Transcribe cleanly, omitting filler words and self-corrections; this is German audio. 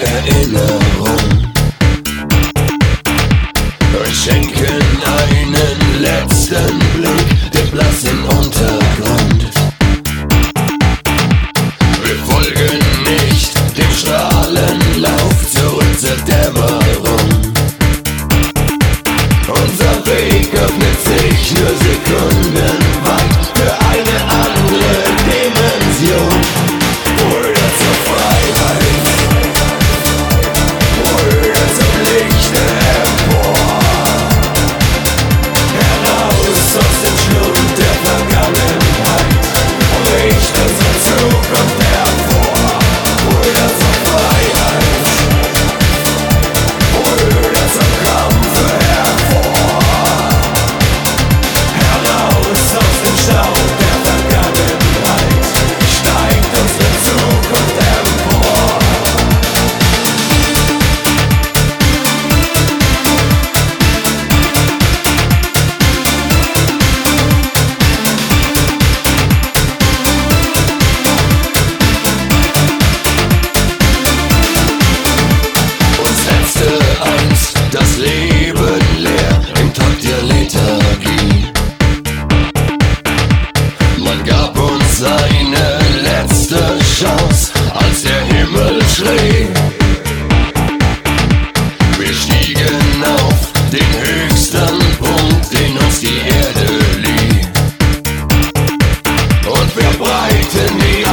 Erinnerung und schenken einen letzten Blick dem blassen Untergrund. Wir folgen nicht dem Strahlenlauf zurück zur Dämmerung. Unser Weg öffnet sich nur sekundenweit für eine andere Dimension. Brüder zur Freiheit, Brüder zum Lichte empor, heraus aus dem Schlund der Vergangenheit, bricht unsere Zukunft hervor. Brüder zur Freiheit, Brüder zum Kampfe hervor, heraus aus dem Staub der Vergangenheit, steigt unsere Zukunft empor. Uns setzte einst das Leben leer im Takt der Lethargie. Man gab uns eine letzte Chance, als der Himmel schrie. Wir stiegen auf den höchsten Punkt, den uns die Erde lieh. Und wir breiten die